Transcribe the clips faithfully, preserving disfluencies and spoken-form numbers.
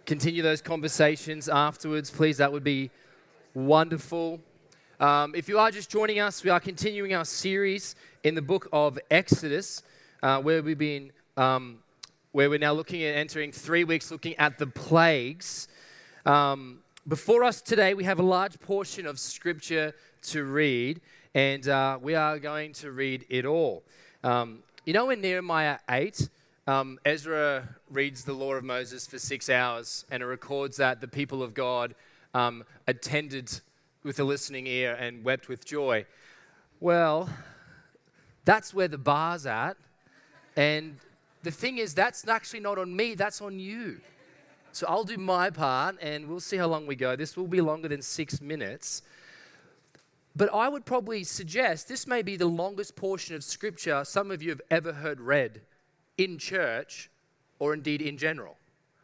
continue those conversations afterwards, please. That would be wonderful. Um, if you are just joining us, we are continuing our series in the book of Exodus, uh, where we've been, um, where we're now looking at entering three weeks, looking at the plagues. Um, before us today, we have a large portion of Scripture to read, and uh, we are going to read it all. Um, you know, in Nehemiah eight, um, Ezra reads the law of Moses for six hours, and it records that the people of God um, attended with a listening ear and wept with joy. Well, that's where the bar's at, and the thing is, that's actually not on me, that's on you. So I'll do my part, and we'll see how long we go. This will be longer than six minutes. But I would probably suggest this may be the longest portion of Scripture some of you have ever heard read in church, or indeed in general.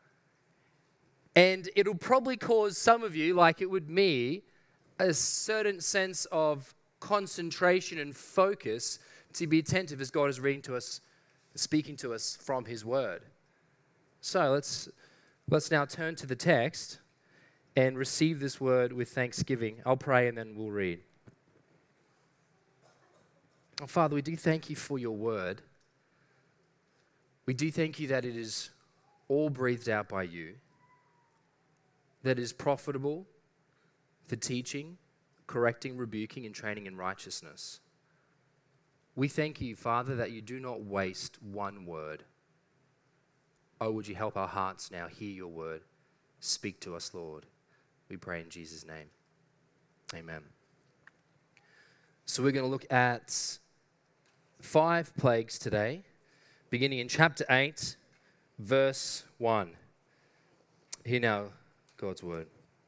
And it'll probably cause some of you, like it would me, a certain sense of concentration and focus to be attentive as God is reading to us, speaking to us from His Word. So let's let's now turn to the text and receive this word with thanksgiving. I'll pray and then we'll read. Oh, Father, we do thank you for your word. We do thank you that it is all breathed out by you, that it is profitable for teaching, correcting, rebuking, and training in righteousness. We thank you, Father, that you do not waste one word. Oh, would you help our hearts now hear your word? Speak to us, Lord. We pray in Jesus' name. Amen. So we're going to look at five plagues today, beginning in chapter eight, verse one. Hear now God's word.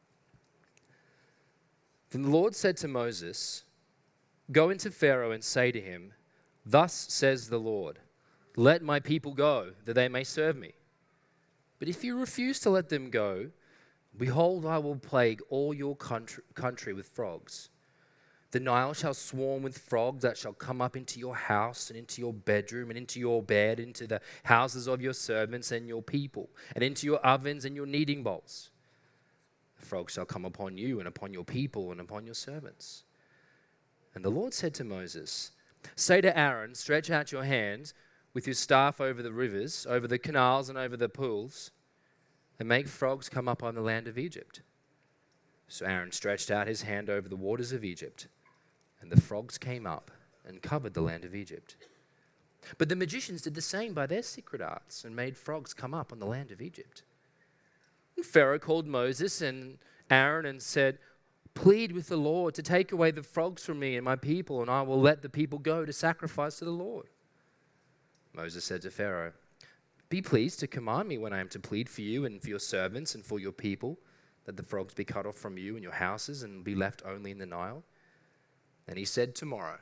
Then the Lord said to Moses, "Go into Pharaoh and say to him, 'Thus says the Lord, let my people go, that they may serve me. But if you refuse to let them go, behold, I will plague all your country, country with frogs. The Nile shall swarm with frogs that shall come up into your house and into your bedroom and into your bed, into the houses of your servants and your people, and into your ovens and your kneading bowls. The frogs shall come upon you and upon your people and upon your servants.' And the Lord said to Moses, 'Say to Aaron, stretch out your hand with your staff over the rivers, over the canals and over the pools, and make frogs come up on the land of Egypt.' So Aaron stretched out his hand over the waters of Egypt, and the frogs came up and covered the land of Egypt. But the magicians did the same by their secret arts and made frogs come up on the land of Egypt. And Pharaoh called Moses and Aaron and said, 'Plead with the Lord to take away the frogs from me and my people, and I will let the people go to sacrifice to the Lord.' Moses said to Pharaoh, 'Be pleased to command me when I am to plead for you and for your servants and for your people, that the frogs be cut off from you and your houses and be left only in the Nile.' And he said, 'Tomorrow.'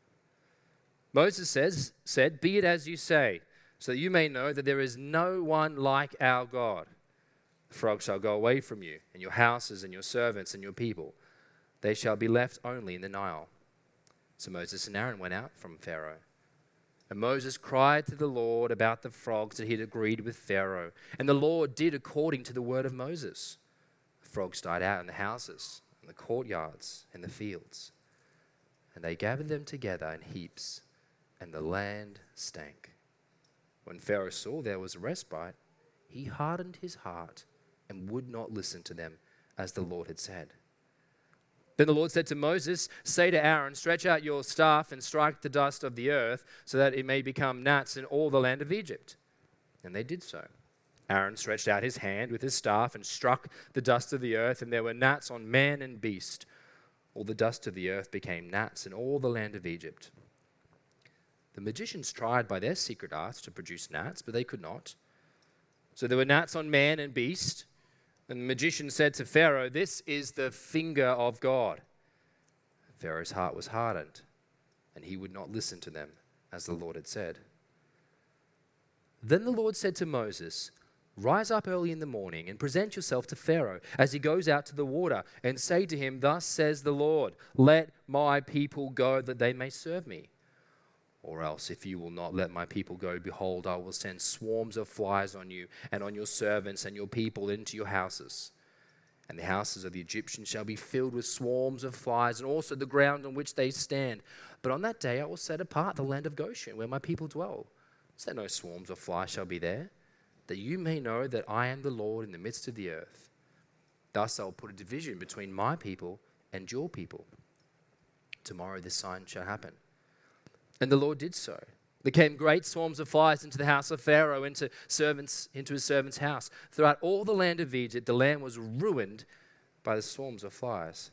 Moses says, said, 'Be it as you say, so that you may know that there is no one like our God. The frogs shall go away from you, and your houses and your servants and your people. They shall be left only in the Nile.' So Moses and Aaron went out from Pharaoh. And Moses cried to the Lord about the frogs that he had agreed with Pharaoh. And the Lord did according to the word of Moses. The frogs died out in the houses, in the courtyards, and the fields. And they gathered them together in heaps, and the land stank. When Pharaoh saw there was a respite, he hardened his heart and would not listen to them, as the Lord had said. Then the Lord said to Moses, 'Say to Aaron, stretch out your staff and strike the dust of the earth, so that it may become gnats in all the land of Egypt.' And they did so. Aaron stretched out his hand with his staff and struck the dust of the earth, and there were gnats on man and beast. All the dust of the earth became gnats in all the land of Egypt. The magicians tried by their secret arts to produce gnats, but they could not. So there were gnats on man and beast. And the magician said to Pharaoh, 'This is the finger of God.' Pharaoh's heart was hardened, and he would not listen to them, as the Lord had said. Then the Lord said to Moses, 'Rise up early in the morning and present yourself to Pharaoh as he goes out to the water, and say to him, 'Thus says the Lord, let my people go, that they may serve me.' Or else, if you will not let my people go, behold, I will send swarms of flies on you and on your servants and your people into your houses. And the houses of the Egyptians shall be filled with swarms of flies, and also the ground on which they stand. But on that day I will set apart the land of Goshen, where my people dwell, so that no swarms of flies shall be there, that you may know that I am the Lord in the midst of the earth. Thus I will put a division between my people and your people. Tomorrow this sign shall happen. And the Lord did so. There came great swarms of flies into the house of Pharaoh, into servants, into his servant's house. Throughout all the land of Egypt, the land was ruined by the swarms of flies.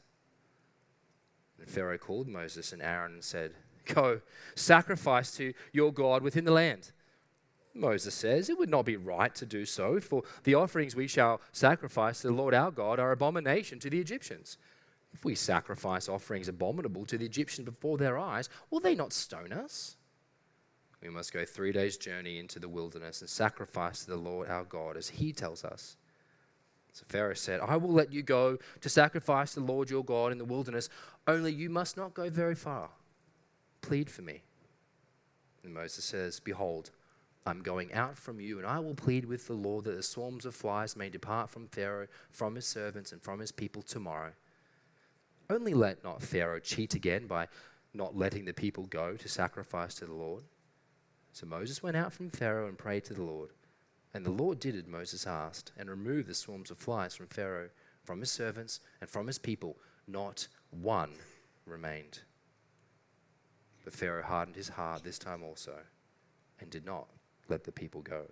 And Pharaoh called Moses and Aaron and said, "Go, sacrifice to your God within the land." Moses says, "It would not be right to do so, for the offerings we shall sacrifice to the Lord our God are abomination to the Egyptians. If we sacrifice offerings abominable to the Egyptians before their eyes, will they not stone us? We must go three days' journey into the wilderness and sacrifice to the Lord our God, as he tells us." So Pharaoh said, "I will let you go to sacrifice to the Lord your God in the wilderness, only you must not go very far. Plead for me." And Moses says, "Behold, I'm going out from you, and I will plead with the Lord that the swarms of flies may depart from Pharaoh, from his servants, and from his people tomorrow. Only let not Pharaoh cheat again by not letting the people go to sacrifice to the Lord." So Moses went out from Pharaoh and prayed to the Lord. And the Lord did as Moses asked, and removed the swarms of flies from Pharaoh, from his servants, and from his people. Not one remained. But Pharaoh hardened his heart this time also, and did not let the people go.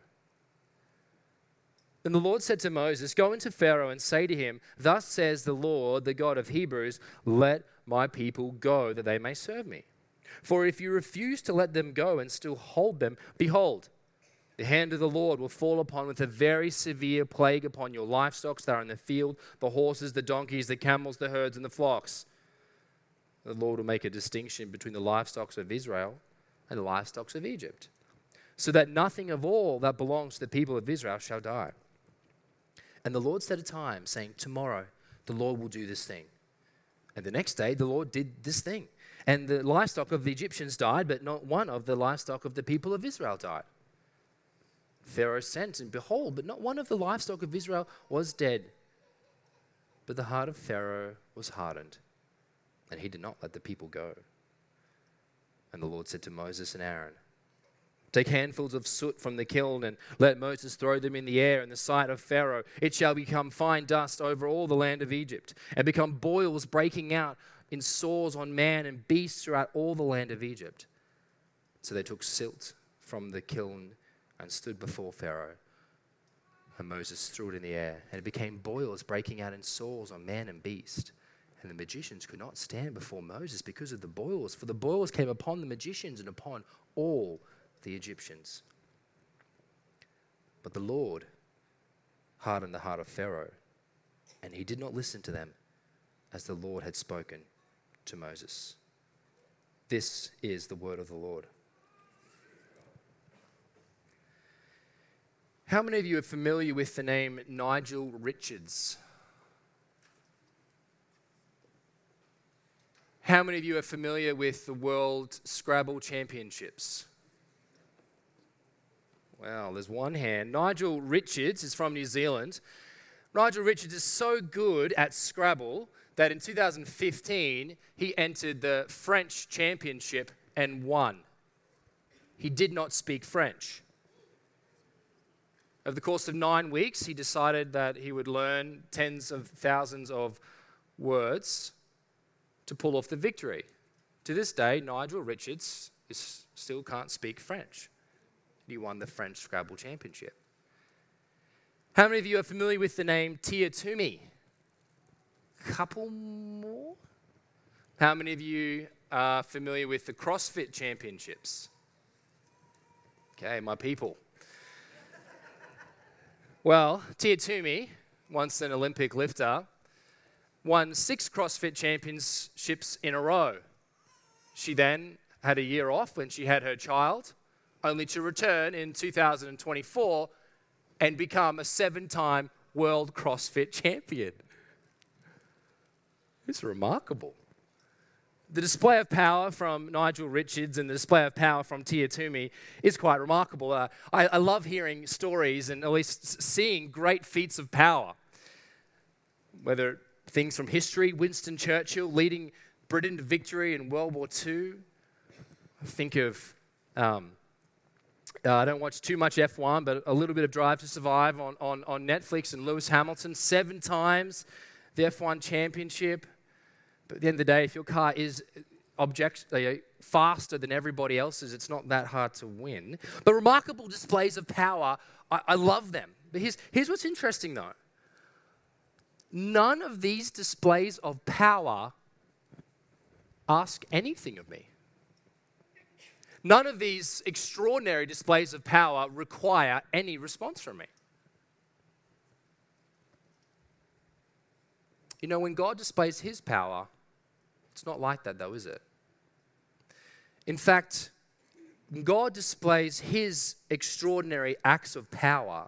Then the Lord said to Moses, "Go into Pharaoh and say to him, 'Thus says the Lord, the God of Hebrews, let my people go, that they may serve me. For if you refuse to let them go and still hold them, behold, the hand of the Lord will fall upon with a very severe plague upon your livestock that are in the field, the horses, the donkeys, the camels, the herds, and the flocks. The Lord will make a distinction between the livestock of Israel and the livestock of Egypt, so that nothing of all that belongs to the people of Israel shall die.' And the Lord set a time, saying, 'Tomorrow the Lord will do this thing.' And the next day the Lord did this thing. And the livestock of the Egyptians died, but not one of the livestock of the people of Israel died. Pharaoh sent, and behold, but not one of the livestock of Israel was dead. But the heart of Pharaoh was hardened, and he did not let the people go. And the Lord said to Moses and Aaron, 'Take handfuls of soot from the kiln and let Moses throw them in the air in the sight of Pharaoh. It shall become fine dust over all the land of Egypt, and become boils breaking out in sores on man and beast throughout all the land of Egypt.' So they took silt from the kiln and stood before Pharaoh. And Moses threw it in the air, and it became boils breaking out in sores on man and beast. And the magicians could not stand before Moses because of the boils, for the boils came upon the magicians and upon all the Egyptians. But the Lord hardened the heart of Pharaoh, and he did not listen to them, as the Lord had spoken to Moses." This is the word of the Lord. How many of you are familiar with the name Nigel Richards? How many of you are familiar with the World Scrabble Championships? Well, there's one hand. Nigel Richards is from New Zealand. Nigel Richards is so good at Scrabble that in two thousand fifteen, he entered the French Championship and won. He did not speak French. Over the course of nine weeks, he decided that he would learn tens of thousands of words to pull off the victory. To this day, Nigel Richards is, still can't speak French. He won the French Scrabble Championship. How many of you are familiar with the name Tia Toomey? Couple more? How many of you are familiar with the CrossFit Championships? Okay, my people. Well, Tia Toomey, once an Olympic lifter, won six CrossFit championships in a row. She then had a year off when she had her child, only to return in two thousand twenty-four and become a seven-time world CrossFit champion. It's remarkable. the display of power from Nigel Richards and the display of power from Tia Toomey is quite remarkable. Uh, I, I love hearing stories and at least seeing great feats of power, whether things from history, Winston Churchill leading Britain to victory in World War Two. Think of, um, uh, I don't watch too much F one, but a little bit of Drive to Survive on, on, on Netflix, and Lewis Hamilton, seven times the F one championship. But at the end of the day, if your car is object, uh, faster than everybody else's, it's not that hard to win. But remarkable displays of power, I, I love them. But here's, here's what's interesting though. None of these displays of power ask anything of me. None of these extraordinary displays of power require any response from me. You know, when God displays his power, it's not like that though, is it? In fact, when God displays his extraordinary acts of power,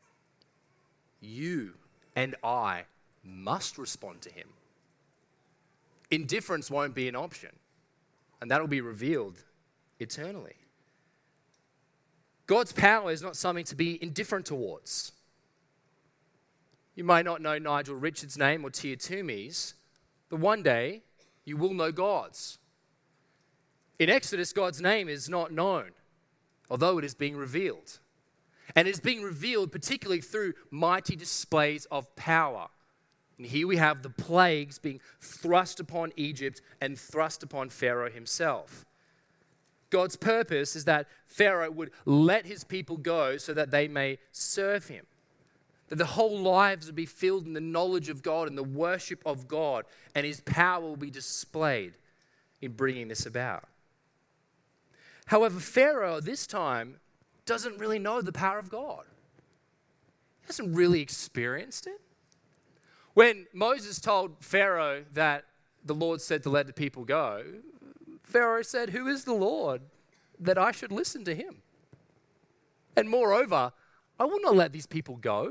you and I must respond to him. Indifference won't be an option, and that'll be revealed eternally. God's power is not something to be indifferent towards. You might not know Nigel Richards' name or Tia Toomey's, but one day you will know God's. In Exodus, God's name is not known, although it is being revealed. And it is being revealed particularly through mighty displays of power. And here we have the plagues being thrust upon Egypt and thrust upon Pharaoh himself. God's purpose is that Pharaoh would let his people go so that they may serve him. That the whole lives would be filled in the knowledge of God and the worship of God, and his power will be displayed in bringing this about. However, Pharaoh this time doesn't really know the power of God. He hasn't really experienced it. When Moses told Pharaoh that the Lord said to let the people go, Pharaoh said, "Who is the Lord that I should listen to him? And moreover, I will not let these people go."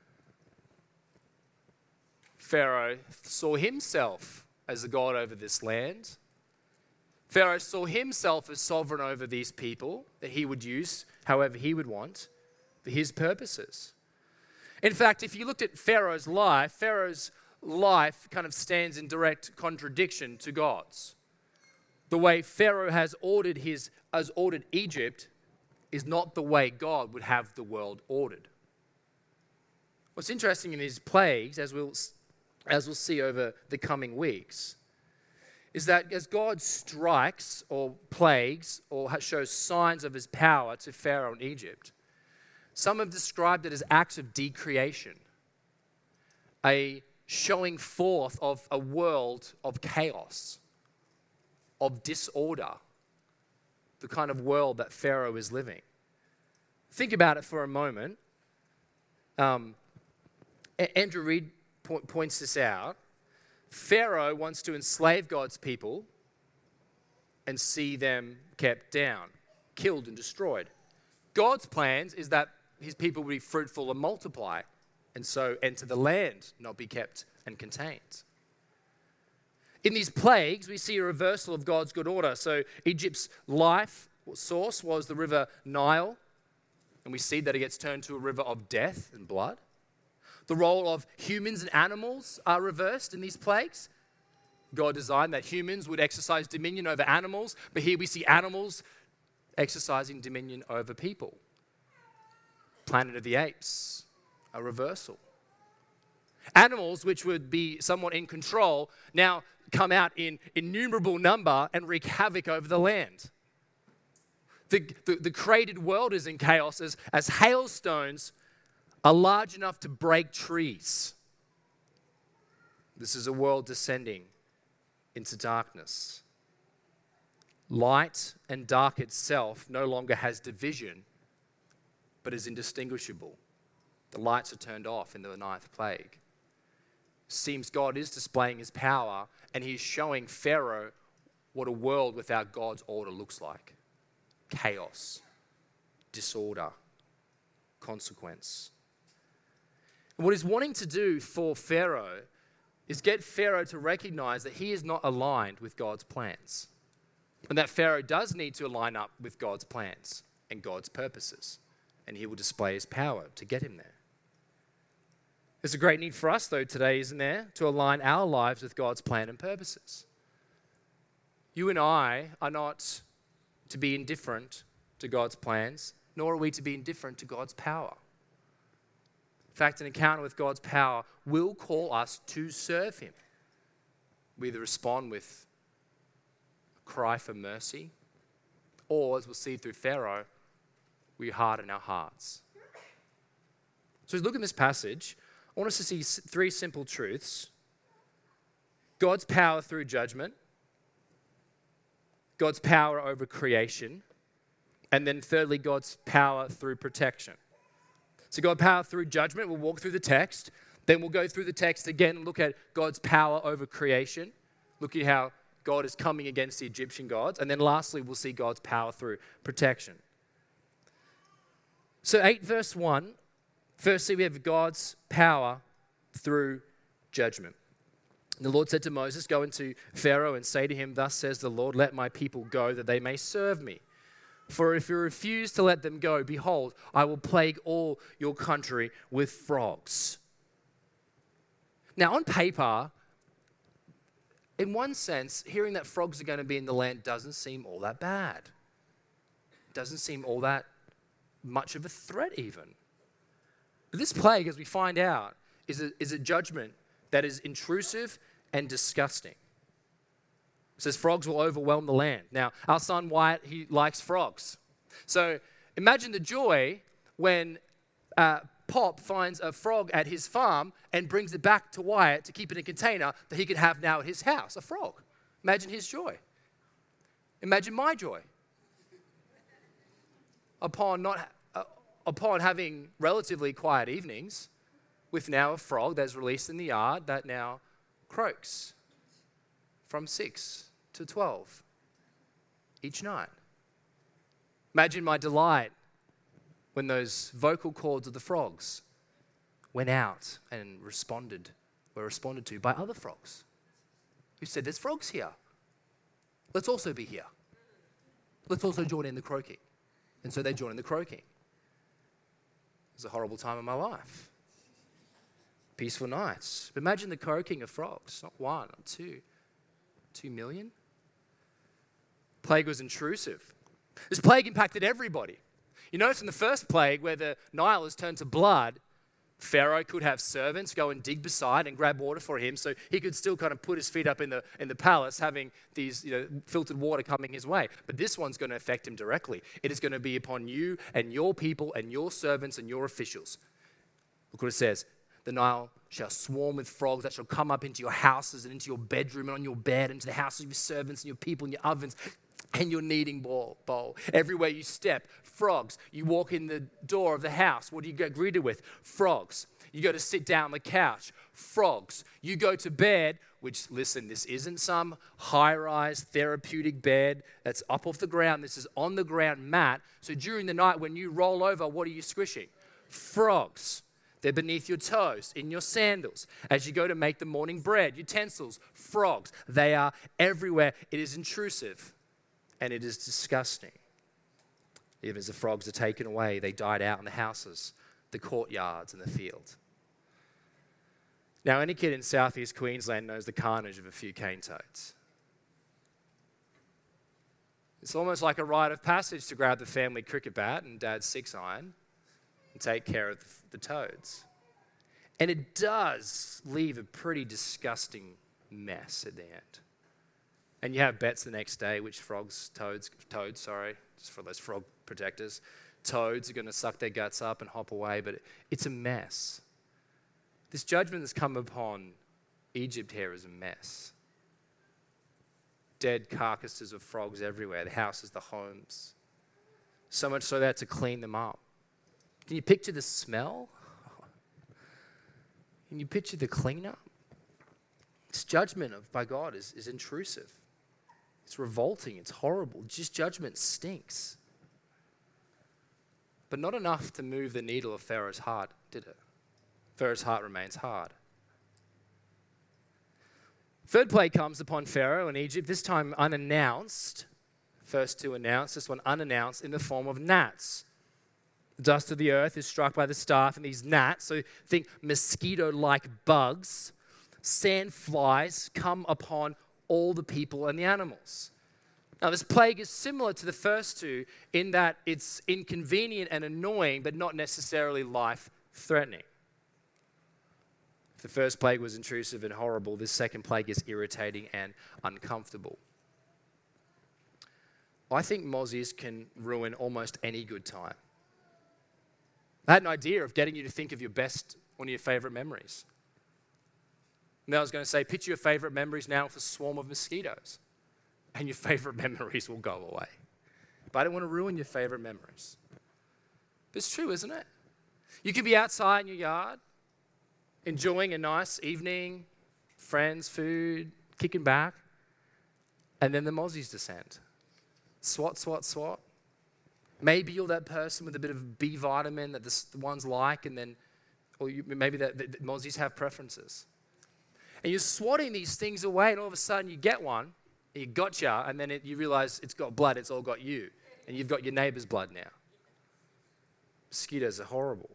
Pharaoh saw himself as the God over this land. Pharaoh saw himself as sovereign over these people that he would use however he would want for his purposes. In fact, if you looked at Pharaoh's life, Pharaoh's life kind of stands in direct contradiction to God's. The way Pharaoh has ordered his has ordered Egypt is not the way God would have the world ordered. What's interesting in these plagues, as we'll as we'll see over the coming weeks, is that as God strikes or plagues or shows signs of his power to Pharaoh in Egypt, some have described it as acts of decreation, a showing forth of a world of chaos, of disorder, the kind of world that Pharaoh is living. Think about it for a moment. Um, Andrew Reid po- points this out. Pharaoh wants to enslave God's people and see them kept down, killed and destroyed. God's plans is that his people will be fruitful and multiply, and so enter the land, not be kept and contained. In these plagues, we see a reversal of God's good order. So Egypt's life source was the river Nile, and we see that it gets turned to a river of death and blood. The role of humans and animals are reversed in these plagues. God designed that humans would exercise dominion over animals, but here we see animals exercising dominion over people. Planet of the Apes, a reversal. Animals, which would be somewhat in control, now come out in innumerable number and wreak havoc over the land. The, the, the created world is in chaos as, as hailstones are large enough to break trees. This is a world descending into darkness. Light and dark itself no longer has division, but is indistinguishable. The lights are turned off in the ninth plague. Seems God is displaying his power, and he's showing Pharaoh what a world without God's order looks like. Chaos, disorder, consequence. And what he's wanting to do for Pharaoh is get Pharaoh to recognize that he is not aligned with God's plans. And that Pharaoh does need to align up with God's plans and God's purposes. And he will display his power to get him there. There's a great need for us, though, today, isn't there? To align our lives with God's plan and purposes. You and I are not to be indifferent to God's plans, nor are we to be indifferent to God's power. In fact, an encounter with God's power will call us to serve him. We either respond with a cry for mercy, or, as we'll see through Pharaoh, we harden our hearts. So as we look at this passage, I want us to see three simple truths. God's power through judgment, God's power over creation, and then thirdly, God's power through protection. So God's power through judgment, we'll walk through the text, then we'll go through the text again and look at God's power over creation, look at how God is coming against the Egyptian gods, and then lastly, we'll see God's power through protection. So eight verse one, firstly, we have God's power through judgment. The Lord said to Moses, go into Pharaoh and say to him, thus says the Lord, let my people go that they may serve me. For if you refuse to let them go, behold, I will plague all your country with frogs. Now, on paper, in one sense, hearing that frogs are going to be in the land doesn't seem all that bad. It doesn't seem all that much of a threat even. But this plague, as we find out, is a, is a judgment that is intrusive and disgusting. It says frogs will overwhelm the land. Now, our son Wyatt, he likes frogs. So imagine the joy when uh, Pop finds a frog at his farm and brings it back to Wyatt to keep in a container that he could have now at his house, a frog. Imagine his joy. Imagine my joy. Upon not uh, upon having relatively quiet evenings, with now a frog that's released in the yard that now croaks from six to twelve each night. Imagine my delight when those vocal cords of the frogs went out and responded, were responded to by other frogs who said, there's frogs here. Let's also be here. Let's also join in the croaking. And so they join in the croaking. It was a horrible time of my life. Peaceful nights. But imagine the croaking of frogs. Not one, not two. Two million. Plague was intrusive. This plague impacted everybody. You notice in the first plague where the Nile is turned to blood, Pharaoh could have servants go and dig beside and grab water for him so he could still kind of put his feet up in the in the palace having these, you know, filtered water coming his way. But this one's going to affect him directly. It is going to be upon you and your people and your servants and your officials. Look what it says. The Nile shall swarm with frogs that shall come up into your houses and into your bedroom and on your bed, into the houses of your servants and your people and your ovens and your kneading bowl. bowl. Everywhere you step, frogs. You walk in the door of the house. What do you get greeted with? Frogs. You go to sit down on the couch. Frogs. You go to bed, which, listen, this isn't some high-rise therapeutic bed that's up off the ground. This is on the ground mat. So during the night when you roll over, what are you squishing? Frogs. They're beneath your toes, in your sandals. As you go to make the morning bread, utensils, frogs. They are everywhere. It is intrusive and it is disgusting. Even as the frogs are taken away, they died out in the houses, the courtyards, and the field. Now, any kid in southeast Queensland knows the carnage of a few cane toads. It's almost like a rite of passage to grab the family cricket bat and dad's six iron and take care of the toads. And it does leave a pretty disgusting mess at the end. And you have bets the next day which frogs, toads, toads, sorry, just for those frog protectors, toads are going to suck their guts up and hop away, but it, it's a mess. This judgment that's come upon Egypt here is a mess. Dead carcasses of frogs everywhere, the houses, the homes. So much so they had to clean them up. Can you picture the smell? Can you picture the cleanup? This judgment of by God is, is intrusive. It's revolting. It's horrible. Just judgment stinks. But not enough to move the needle of Pharaoh's heart, did it? Pharaoh's heart remains hard. Third plague comes upon Pharaoh in Egypt, this time unannounced. First two announced, this one unannounced, in the form of gnats. The dust of the earth is struck by the staff, and these gnats, so think mosquito-like bugs, sand flies, come upon all the people and the animals. Now, this plague is similar to the first two in that it's inconvenient and annoying, but not necessarily life-threatening. If the first plague was intrusive and horrible, this second plague is irritating and uncomfortable. I think mozzies can ruin almost any good time. I had an idea of getting you to think of your best, one of your favorite memories. And I was going to say, picture your favorite memories now with a swarm of mosquitoes, and your favorite memories will go away. But I don't want to ruin your favorite memories. But it's true, isn't it? You could be outside in your yard, enjoying a nice evening, friends, food, kicking back, and then the mozzies descend. Swat, swat, swat. Maybe you're that person with a bit of B vitamin that the, the ones like, and then, or you, maybe the, the, the mozzies have preferences. And you're swatting these things away, and all of a sudden you get one, and you gotcha, and then it, you realize it's got blood, it's all got you, and you've got your neighbor's blood now. Mosquitoes are horrible.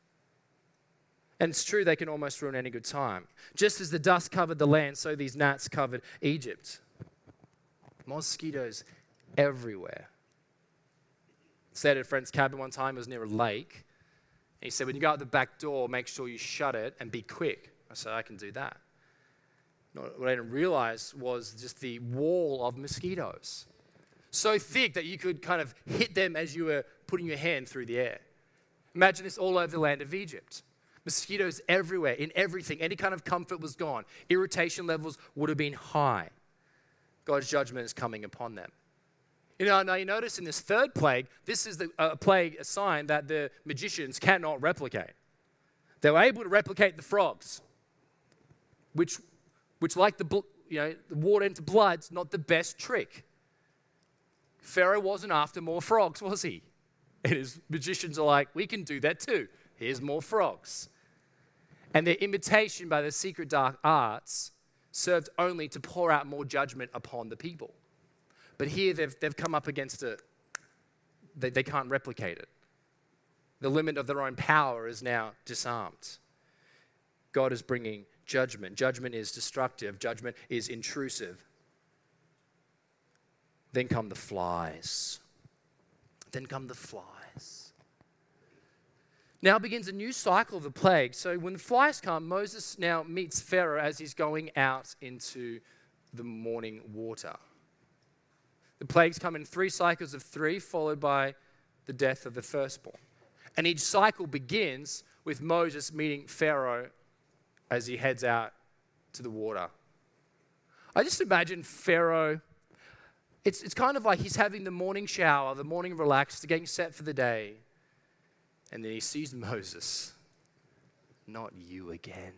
And it's true, they can almost ruin any good time. Just as the dust covered the land, so these gnats covered Egypt. Mosquitoes everywhere. Stayed at a friend's cabin one time. It was near a lake. And he said, when you go out the back door, make sure you shut it and be quick. I said, I can do that. What I didn't realize was just the wall of mosquitoes. So thick that you could kind of hit them as you were putting your hand through the air. Imagine this all over the land of Egypt. Mosquitoes everywhere, in everything. Any kind of comfort was gone. Irritation levels would have been high. God's judgment is coming upon them. You know, now you notice in this third plague, this is the uh, plague, a sign that the magicians cannot replicate. They were able to replicate the frogs, which, which like the, you know, the water into blood's not the best trick. Pharaoh wasn't after more frogs, was he? And his magicians are like, we can do that too. Here's more frogs. And their imitation by the secret dark arts served only to pour out more judgment upon the people. But here they've, they've come up against it. They, they can't replicate it. The limit of their own power is now disarmed. God is bringing judgment. Judgment is destructive. Judgment is intrusive. Then come the flies. Then come the flies. Now begins a new cycle of the plague. So when the flies come, Moses now meets Pharaoh as he's going out into the morning water. The plagues come in three cycles of three, followed by the death of the firstborn. And each cycle begins with Moses meeting Pharaoh as he heads out to the water. I just imagine Pharaoh, it's, it's kind of like he's having the morning shower, the morning relax, getting set for the day. And then he sees Moses. Not you again.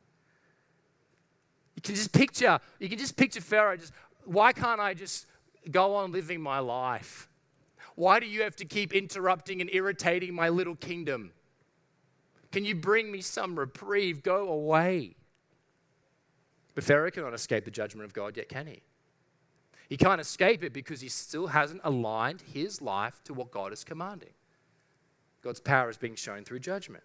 You can just picture, you can just picture Pharaoh just, why can't I just go on living my life? Why do you have to keep interrupting and irritating my little kingdom? Can you bring me some reprieve? Go away. But Pharaoh cannot escape the judgment of God yet, can he? He can't escape it because he still hasn't aligned his life to what God is commanding. God's power is being shown through judgment.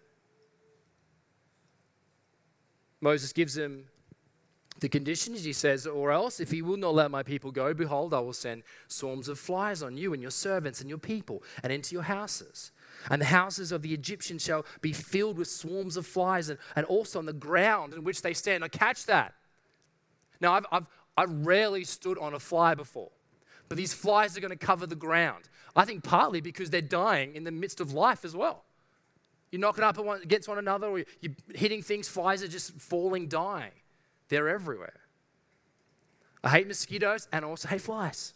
Moses gives him the conditions. He says, or else, if he will not let my people go, behold, I will send swarms of flies on you and your servants and your people and into your houses. And the houses of the Egyptians shall be filled with swarms of flies, and, and also on the ground in which they stand. Now catch that. Now, I've, I've, I've rarely stood on a fly before, but these flies are going to cover the ground. I think partly because they're dying in the midst of life as well. You're knocking up against one another, or you're hitting things, flies are just falling, dying. They're everywhere. I hate mosquitoes and I also hate flies.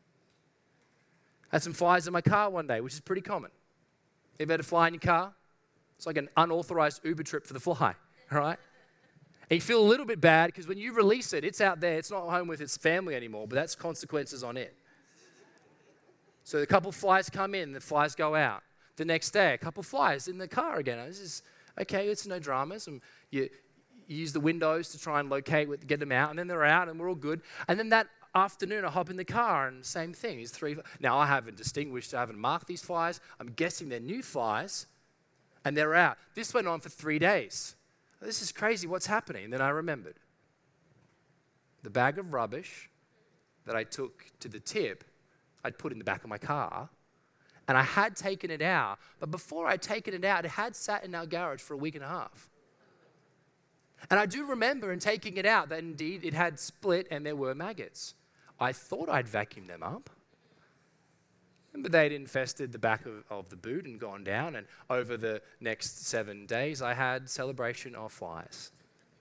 I had some flies in my car one day, which is pretty common. You ever had a fly in your car? It's like an unauthorized Uber trip for the fly, all right? And you feel a little bit bad because when you release it, it's out there. It's not home with its family anymore, but that's consequences on it. So a couple of flies come in, the flies go out. The next day, a couple of flies in the car again. This is, okay, it's no dramas. And you, use the windows to try and locate, get them out, and then they're out and we're all good. And then that afternoon I hop in the car and same thing. These three. Now I haven't distinguished, I haven't marked these flies. I'm guessing they're new flies and they're out. This went on for three days. This is crazy, what's happening? And then I remembered. The bag of rubbish that I took to the tip, I'd put in the back of my car, and I had taken it out. But before I'd taken it out, it had sat in our garage for a week and a half. And I do remember in taking it out that indeed it had split and there were maggots. I thought I'd vacuumed them up, but they'd infested the back of, of the boot and gone down. And over the next seven days, I had celebration of flies.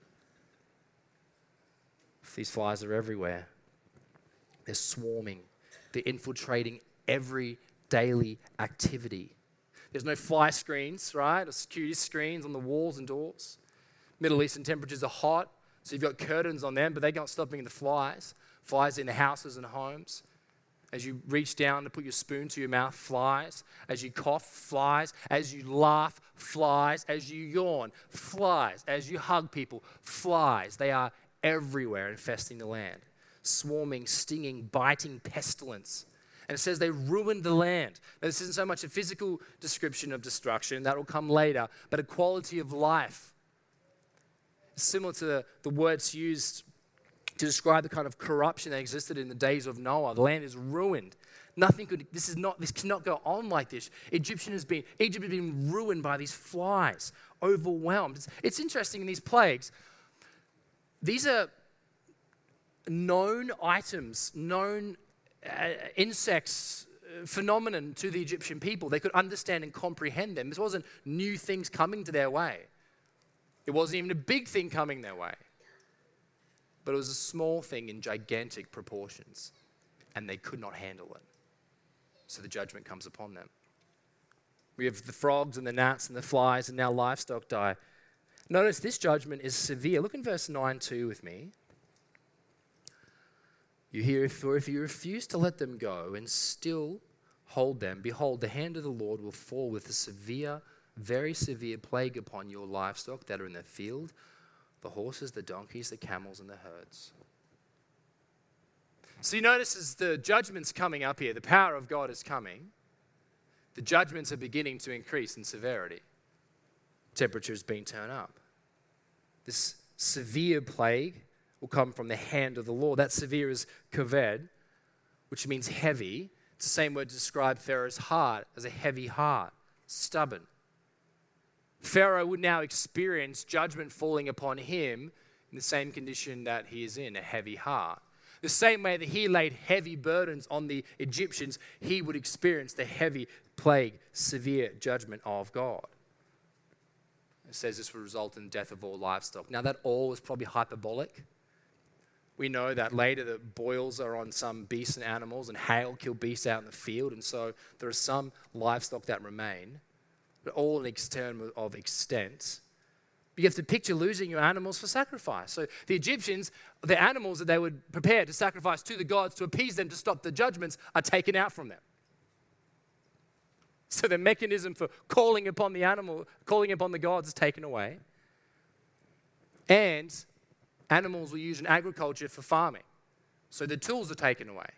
These flies are everywhere. They're swarming. They're infiltrating every daily activity. There's no fly screens, right? Or security screens on the walls and doors. Middle Eastern temperatures are hot, so you've got curtains on them, but they're not stopping the flies. Flies in the houses and homes. As you reach down to put your spoon to your mouth, flies. As you cough, flies. As you laugh, flies. As you yawn, flies. As you hug people, flies. They are everywhere infesting the land. Swarming, stinging, biting pestilence. And it says they ruined the land. Now, this isn't so much a physical description of destruction, that will come later, but a quality of life. Similar to the, the words used to describe the kind of corruption that existed in the days of Noah. The land is ruined. Nothing could, this is not, this cannot go on like this. Egyptian has been, Egypt has been ruined by these flies, overwhelmed. It's, it's interesting in these plagues. These are known items, known uh, insects, uh, phenomenon to the Egyptian people. They could understand and comprehend them. This wasn't new things coming to their way. It wasn't even a big thing coming their way. But it was a small thing in gigantic proportions, and they could not handle it. So the judgment comes upon them. We have the frogs and the gnats and the flies, and now livestock die. Notice this judgment is severe. Look in verse nine two with me. You hear, for if you refuse to let them go and still hold them, behold, the hand of the Lord will fall with a severe, very severe plague upon your livestock that are in the field, the horses, the donkeys, the camels, and the herds. So you notice as the judgment's coming up here, the power of God is coming, the judgments are beginning to increase in severity. Temperature's been turned up. This severe plague will come from the hand of the Lord. That severe is kaved, which means heavy. It's the same word to describe Pharaoh's heart as a heavy heart, stubborn. Pharaoh would now experience judgment falling upon him in the same condition that he is in, a heavy heart. The same way that he laid heavy burdens on the Egyptians, he would experience the heavy plague, severe judgment of God. It says this would result in the death of all livestock. Now that all is probably hyperbolic. We know that later the boils are on some beasts and animals, and hail kill beasts out in the field, and so there are some livestock that remain, but all in terms of extent. You have to picture losing your animals for sacrifice. So the Egyptians, the animals that they would prepare to sacrifice to the gods to appease them to stop the judgments are taken out from them. So the mechanism for calling upon the animal, calling upon the gods is taken away. And animals were used in agriculture for farming. So the tools are taken away.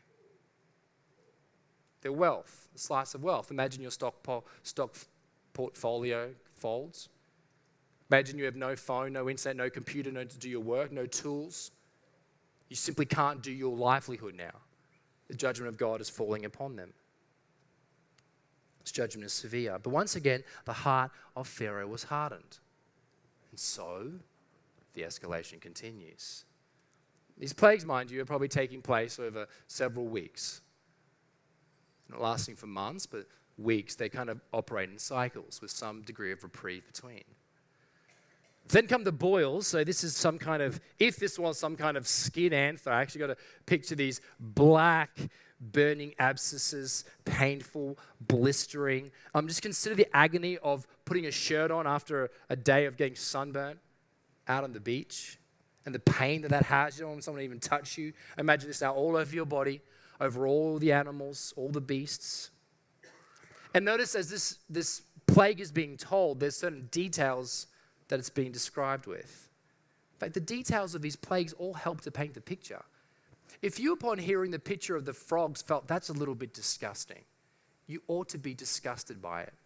Their wealth, the slice of wealth. Imagine your stock, po- stock portfolio folds. Imagine you have no phone, no internet, no computer, no to do your work, no tools. You simply can't do your livelihood now. The judgment of God is falling upon them. This judgment is severe. But once again, the heart of Pharaoh was hardened. And so, the escalation continues. These plagues, mind you, are probably taking place over several weeks. Not lasting for months, but weeks. They kind of operate in cycles with some degree of reprieve between. Then come the boils. So this is some kind of, if this was some kind of skin anthrax, you've got to picture these black, burning abscesses, painful, blistering. Um, just consider the agony of putting a shirt on after a day of getting sunburnt out on the beach, and the pain that that has. You don't want someone to even touch you. Imagine this now all over your body, over all the animals, all the beasts. And notice as this, this plague is being told, there's certain details that it's being described with. fact, the details of these plagues all help to paint the picture. If you, upon hearing the picture of the frogs, felt that's a little bit disgusting, you ought to be disgusted by it.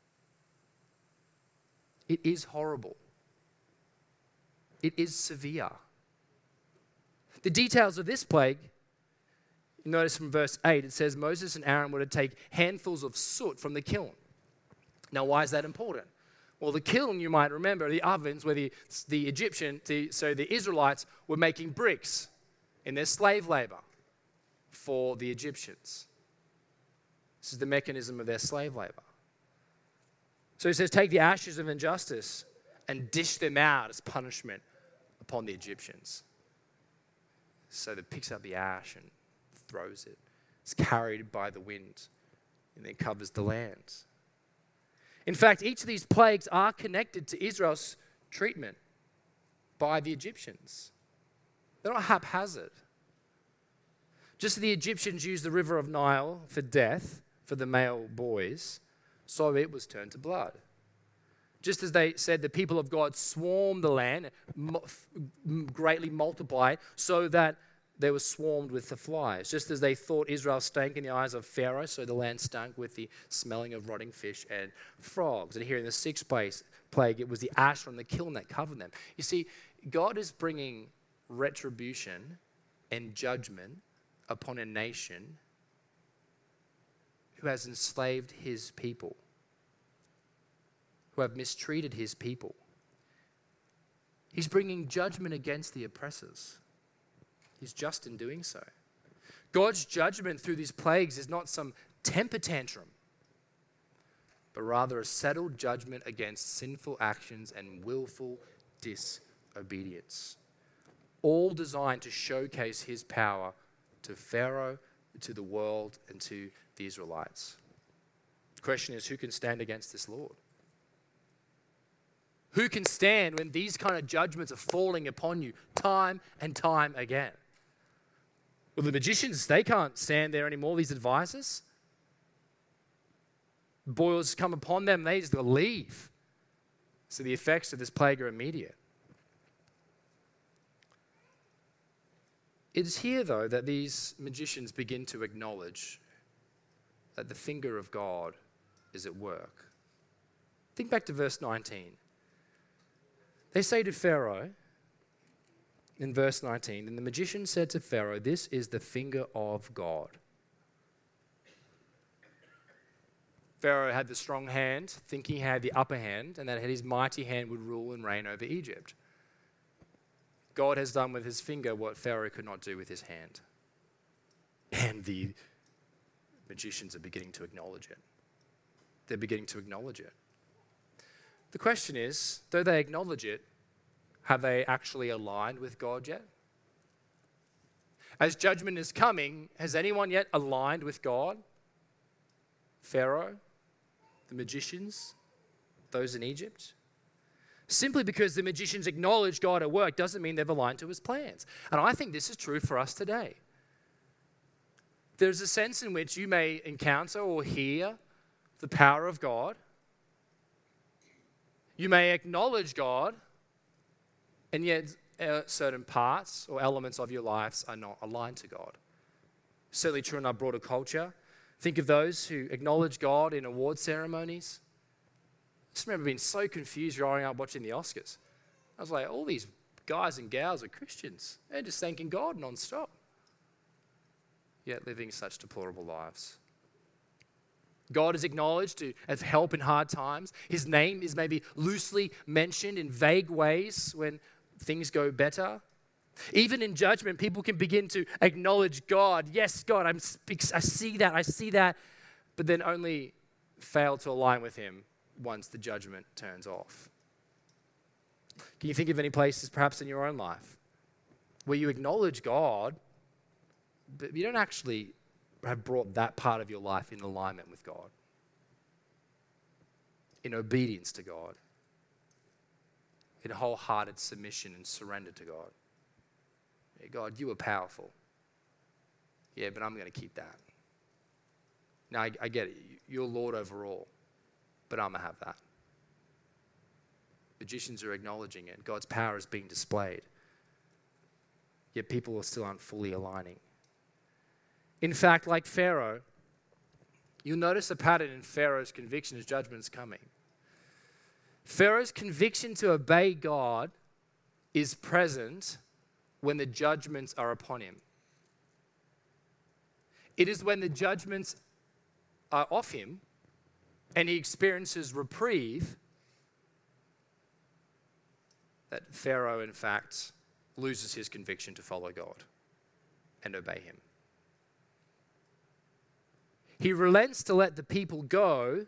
It is horrible. It is severe. The details of this plague, you notice from verse eight, it says Moses and Aaron were to take handfuls of soot from the kiln. Now, why is that important? Well, the kiln, you might remember, the ovens where the, the Egyptian, the, so the Israelites were making bricks in their slave labor for the Egyptians. This is the mechanism of their slave labor. So he says, take the ashes of injustice and dish them out as punishment upon the Egyptians. So that picks up the ash and throws it. It's carried by the wind and then covers the land. In fact, each of these plagues are connected to Israel's treatment by the Egyptians. They're not haphazard. Just as the Egyptians used the river of Nile for death for the male boys, so it was turned to blood. Just as they said the people of God swarmed the land, greatly multiplied, so that they were swarmed with the flies. Just as they thought Israel stank in the eyes of Pharaoh, so the land stank with the smelling of rotting fish and frogs. And here in the sixth place, plague, it was the ash from the kiln that covered them. You see, God is bringing retribution and judgment upon a nation who has enslaved his people, who have mistreated his people. He's bringing judgment against the oppressors. He's just in doing so. God's judgment through these plagues is not some temper tantrum, but rather a settled judgment against sinful actions and willful disobedience, all designed to showcase his power to Pharaoh, to the world, and to the Israelites. The question is, who can stand against this Lord? Who can stand when these kind of judgments are falling upon you time and time again? Well, the magicians, they can't stand there anymore, these advisors. Boils come upon them, they just leave. So the effects of this plague are immediate. It is here, though, that these magicians begin to acknowledge that the finger of God is at work. Think back to verse nineteen. They say to Pharaoh, in verse nineteen, and the magician said to Pharaoh, this is the finger of God. Pharaoh had the strong hand, thinking he had the upper hand, and that his mighty hand would rule and reign over Egypt. God has done with his finger what Pharaoh could not do with his hand. And the magicians are beginning to acknowledge it. They're beginning to acknowledge it. The question is, though they acknowledge it, have they actually aligned with God yet? As judgment is coming, has anyone yet aligned with God? Pharaoh, the magicians, those in Egypt? Simply because the magicians acknowledge God at work doesn't mean they've aligned to his plans. And I think this is true for us today. There's a sense in which you may encounter or hear the power of God. You may acknowledge God, and yet uh, certain parts or elements of your lives are not aligned to God. Certainly true in our broader culture. Think of those who acknowledge God in award ceremonies. I just remember being so confused growing up watching the Oscars. I was like, all these guys and gals are Christians. They're just thanking God non-stop, yet living such deplorable lives. God is acknowledged to, as help in hard times. His name is maybe loosely mentioned in vague ways when things go better. Even in judgment, people can begin to acknowledge God. Yes, God, I'm, I see that, I see that, but then only fail to align with him once the judgment turns off. Can you think of any places, perhaps in your own life, where you acknowledge God, but you don't actually have brought that part of your life in alignment with God, in obedience to God, in wholehearted submission and surrender to God? Yeah, God, you are powerful. Yeah, but I'm going to keep that. Now, I, I get it. You're Lord over all, but I'm going to have that. Magicians are acknowledging it. God's power is being displayed. Yet people still aren't fully aligning. In fact, like Pharaoh, you'll notice a pattern in Pharaoh's conviction as judgment is coming. Pharaoh's conviction to obey God is present when the judgments are upon him. It is when the judgments are off him and he experiences reprieve that Pharaoh, in fact, loses his conviction to follow God and obey him. He relents to let the people go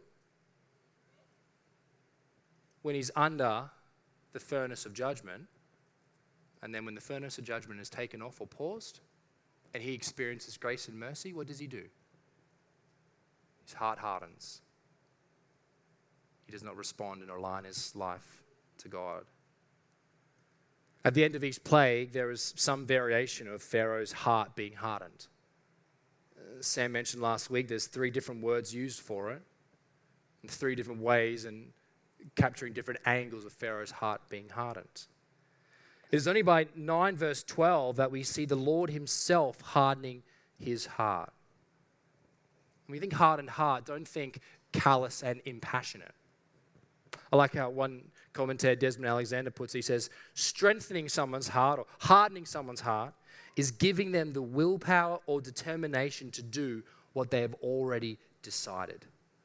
when he's under the furnace of judgment. And then when the furnace of judgment is taken off or paused, and he experiences grace and mercy, what does he do? His heart hardens. He does not respond and align his life to God. At the end of each plague, there is some variation of Pharaoh's heart being hardened. Uh, Sam mentioned last week there's three different words used for it, in three different ways, and capturing different angles of Pharaoh's heart being hardened. It is only by nine verse twelve that we see the Lord himself hardening his heart. When we think hardened heart, don't think callous and impassionate. I like how one commentator, Desmond Alexander, puts it. He says, strengthening someone's heart or hardening someone's heart is giving them the willpower or determination to do what they have already decided.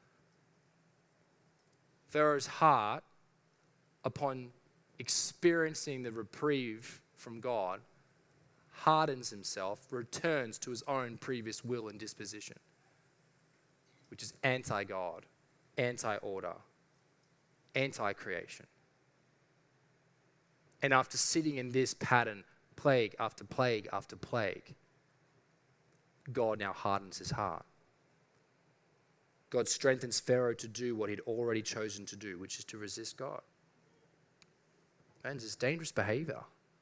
Pharaoh's heart, upon experiencing the reprieve from God, hardens himself, returns to his own previous will and disposition, which is anti-God, anti-order, anti-creation. And after sitting in this pattern, plague after plague after plague, God now hardens his heart. God strengthens Pharaoh to do what he'd already chosen to do, which is to resist God. And it's dangerous behavior.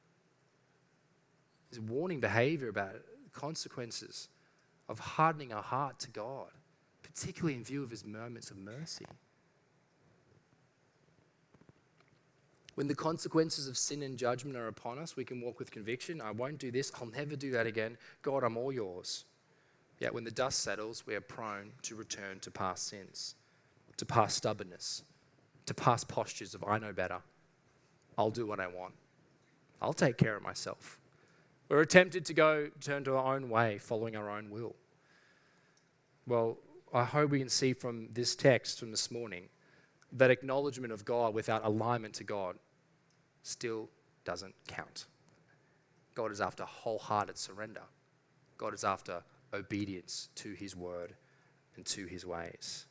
It's warning behavior about consequences of hardening our heart to God, particularly in view of his moments of mercy. When the consequences of sin and judgment are upon us, we can walk with conviction. I won't do this. I'll never do that again. God, I'm all yours. Yet when the dust settles, we are prone to return to past sins, to past stubbornness, to past postures of I know better. I'll do what I want. I'll take care of myself. We're tempted to go turn to our own way, following our own will. Well, I hope we can see from this text from this morning that acknowledgement of God without alignment to God still doesn't count. God is after wholehearted surrender. God is after obedience to his word and to his ways.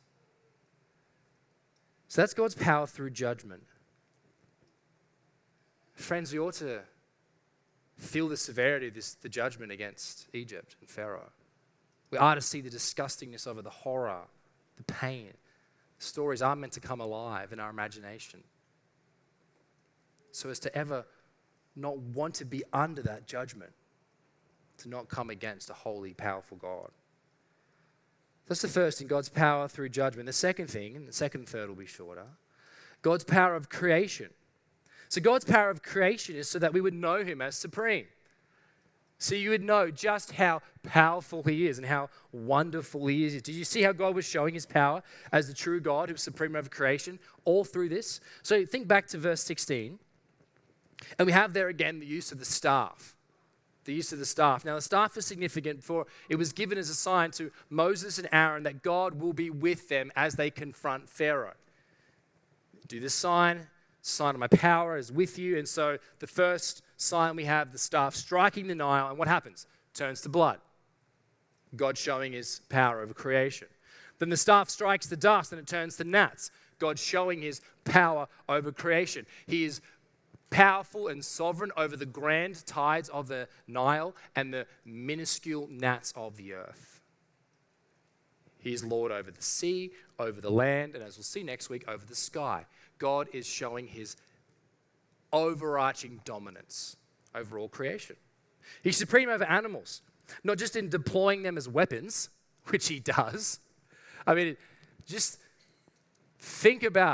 So that's God's power through judgment. Friends, we ought to feel the severity of this, the judgment against Egypt and Pharaoh. We are to see the disgustingness of it, the horror, the pain. The stories are meant to come alive in our imagination, so as to ever not want to be under that judgment, to not come against a holy, powerful God. That's the first thing, God's power through judgment. The second thing, and the second and third will be shorter, God's power of creation. So God's power of creation is so that we would know him as supreme. So you would know just how powerful he is and how wonderful he is. Did you see how God was showing his power as the true God who was supreme over creation all through this? So think back to verse sixteen. And we have there again the use of the staff. The use of the staff. Now the staff is significant, for it was given as a sign to Moses and Aaron that God will be with them as they confront Pharaoh. Do this sign. Sign of my power is with you. And so the first sign we have, the staff striking the Nile, and what happens? Turns to blood. God showing his power over creation. Then the staff strikes the dust and it turns to gnats. God showing his power over creation. He is powerful and sovereign over the grand tides of the Nile and the minuscule gnats of the earth. He is Lord over the sea, over the land, and as we'll see next week, over the sky. God is showing his overarching dominance over all creation. He's supreme over animals, not just in deploying them as weapons, which he does. I mean, just think about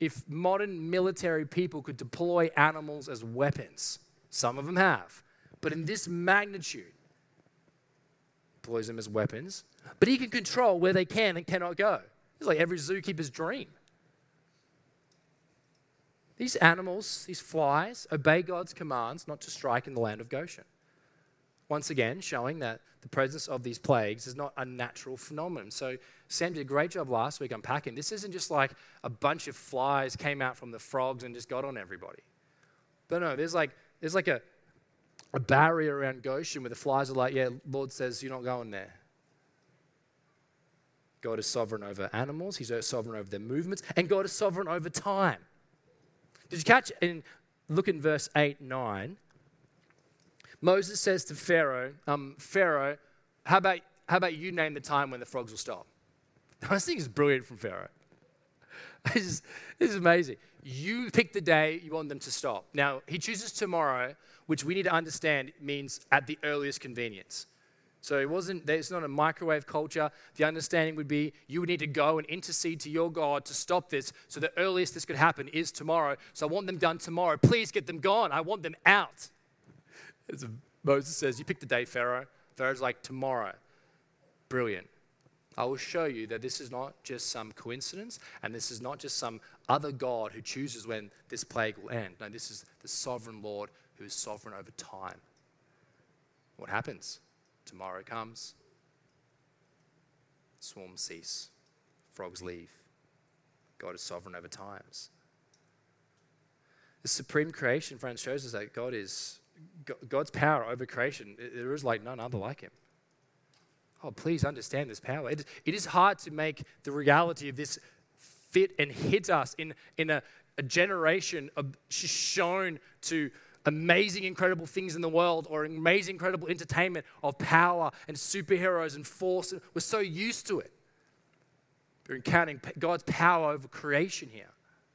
if modern military people could deploy animals as weapons. Some of them have. But in this magnitude, deploys them as weapons. But he can control where they can and cannot go. It's like every zookeeper's dream. These animals, these flies, obey God's commands not to strike in the land of Goshen. Once again, showing that the presence of these plagues is not a natural phenomenon. So Sam did a great job last week unpacking. This isn't just like a bunch of flies came out from the frogs and just got on everybody. But no, there's like there's like a, a barrier around Goshen where the flies are like, yeah, Lord says you're not going there. God is sovereign over animals. He's sovereign over their movements. And God is sovereign over time. Did you catch in look in verse eight, nine? Moses says to Pharaoh, um, Pharaoh, how about, how about you name the time when the frogs will stop? I think it's brilliant from Pharaoh. This is, this is amazing. You pick the day you want them to stop. Now, he chooses tomorrow, which we need to understand means at the earliest convenience. So it wasn't, there's not a microwave culture. The understanding would be you would need to go and intercede to your God to stop this. So the earliest this could happen is tomorrow. So I want them done tomorrow. Please get them gone. I want them out. As Moses says, you pick the day, Pharaoh. Pharaoh's like, tomorrow. Brilliant. I will show you that this is not just some coincidence and this is not just some other God who chooses when this plague will end. No, this is the sovereign Lord who is sovereign over time. What happens? Tomorrow comes, swarms cease, frogs leave. God is sovereign over times. The supreme creation, friends, shows us that God is, God's power over creation, there is like none other like him. Oh, please understand this power. It, it is hard to make the reality of this fit and hit us in, in a, a generation of, shown to amazing, incredible things in the world or amazing, incredible entertainment of power and superheroes and force. We're so used to it. We're encountering God's power over creation here.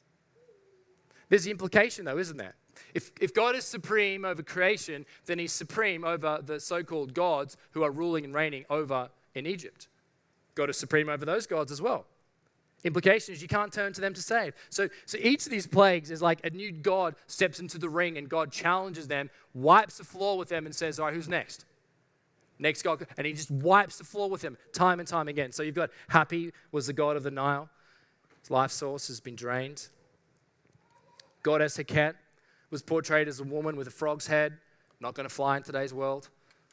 There's the implication though, isn't there? If, if God is supreme over creation, then he's supreme over the so-called gods who are ruling and reigning over in Egypt. God is supreme over those gods as well. Implication is you can't turn to them to save. So, so each of these plagues is like a new God steps into the ring and God challenges them, wipes the floor with them and says, all right, who's next? Next God. And he just wipes the floor with them time and time again. So you've got Hapi was the god of the Nile. His life source has been drained. Goddess Heket was portrayed as a woman with a frog's head. Not going to fly in today's world.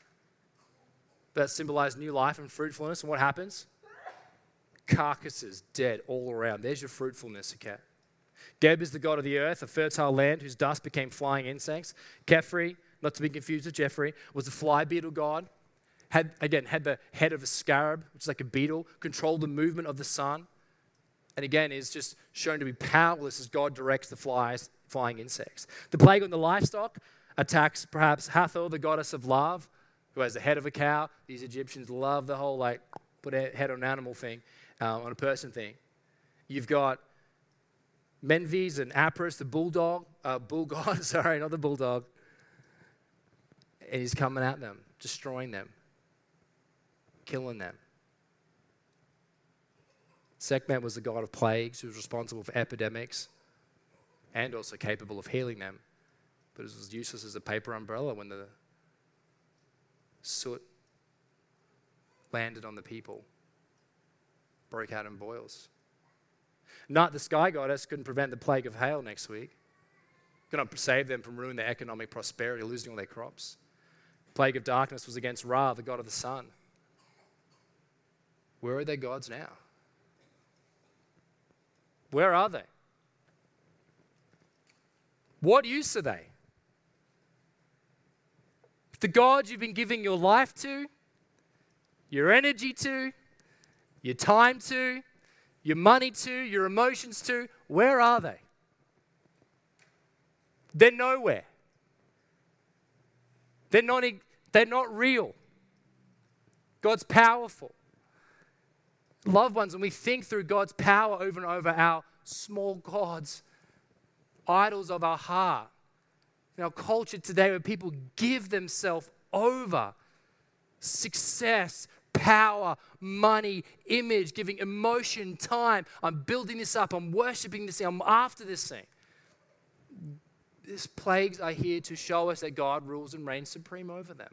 That symbolized new life and fruitfulness. And what happens? Carcasses dead all around. There's your fruitfulness, okay? Geb is the god of the earth, a fertile land whose dust became flying insects. Kefri, not to be confused with Jeffrey, was a fly beetle god. Had, again, had the head of a scarab, which is like a beetle, controlled the movement of the sun. And again, is just shown to be powerless as God directs the flies, flying insects. The plague on the livestock attacks perhaps Hathor, the goddess of love, who has the head of a cow. These Egyptians love the whole like put a head on an animal thing, uh, on a person thing. You've got Menves and Apris, the bulldog, uh, bull god, sorry, not the bulldog. And he's coming at them, destroying them, killing them. Sekhmet was the god of plagues who was responsible for epidemics and also capable of healing them. But it was useless as a paper umbrella when the soot landed on the people, broke out in boils. Nut, the sky goddess, couldn't prevent the plague of hail next week. Couldn't save them from ruining their economic prosperity, losing all their crops. Plague of darkness was against Ra, the god of the sun. Where are their gods now? Where are they? What use are they? If the gods you've been giving your life to, your energy to, your time to, your money to, your emotions to, where are they? They're nowhere. They're not, they're not real. God's powerful. Loved ones, when we think through God's power over and over our small gods, idols of our heart, in our culture today where people give themselves over, success, power, money, image, giving emotion, time. I'm building this up. I'm worshiping this thing. I'm after this thing. These plagues are here to show us that God rules and reigns supreme over them.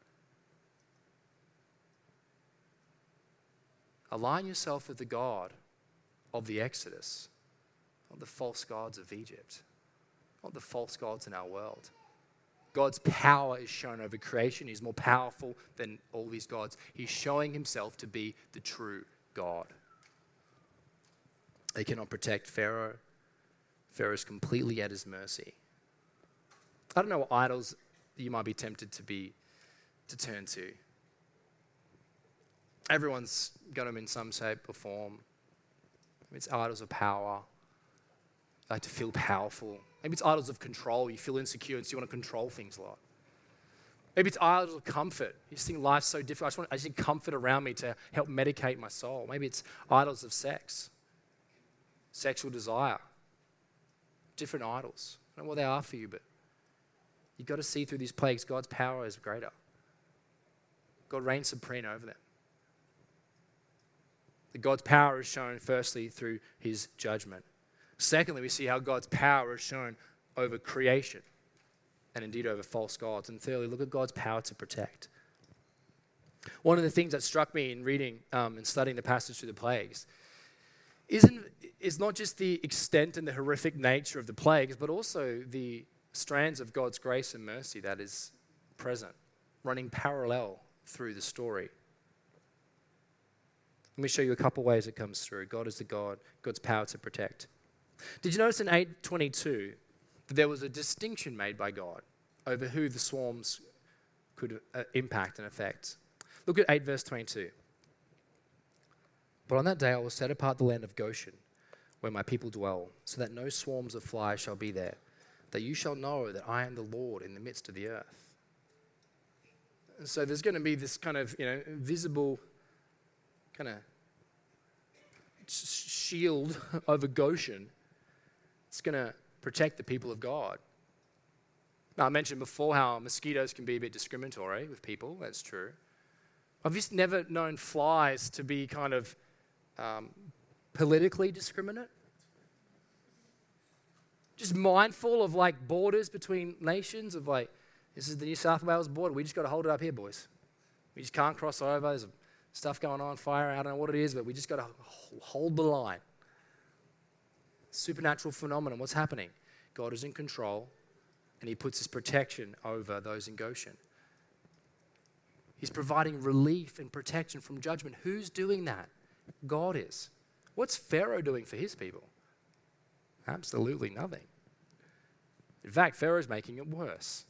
Align yourself with the God of the Exodus, not the false gods of Egypt, not the false gods in our world. God's power is shown over creation. He's more powerful than all these gods. He's showing himself to be the true God. They cannot protect Pharaoh. Pharaoh is completely at his mercy. I don't know what idols you might be tempted to be to turn to. Everyone's got them in some shape or form. Maybe it's idols of power. You like to feel powerful. Maybe it's idols of control. You feel insecure and so you want to control things a lot. Maybe it's idols of comfort. You just think life's so difficult. I just want I just need comfort around me to help medicate my soul. Maybe it's idols of sex, sexual desire, different idols. I don't know what they are for you, but you've got to see through these plagues, God's power is greater. God reigns supreme over them. That God's power is shown firstly through his judgment. Secondly, we see how God's power is shown over creation and indeed over false gods. And thirdly, look at God's power to protect. One of the things that struck me in reading um, and studying the passage through the plagues isn't, is not just the extent and the horrific nature of the plagues, but also the strands of God's grace and mercy that is present, running parallel through the story. Let me show you a couple ways it comes through. God is the God, God's power to protect. Did you notice in eight twenty-two that there was a distinction made by God over who the swarms could uh, impact and affect? Look at eight verse twenty-two. But on that day I will set apart the land of Goshen, where my people dwell, so that no swarms of flies shall be there, that you shall know that I am the Lord in the midst of the earth. And so there's going to be this kind of, you know, visible kind of shield over Goshen. It's going to protect the people of God. Now, I mentioned before how mosquitoes can be a bit discriminatory with people. That's true. I've just never known flies to be kind of um, politically discriminate. Just mindful of like borders between nations, of like, this is the New South Wales border. We just got to hold it up here, boys. We just can't cross over. There's stuff going on, fire, I don't know what it is, but we just got to hold the line. Supernatural phenomenon. What's happening? God is in control, and he puts his protection over those in Goshen. He's providing relief and protection from judgment. Who's doing that? God is. What's Pharaoh doing for his people? Absolutely nothing. In fact, Pharaoh's making it worse.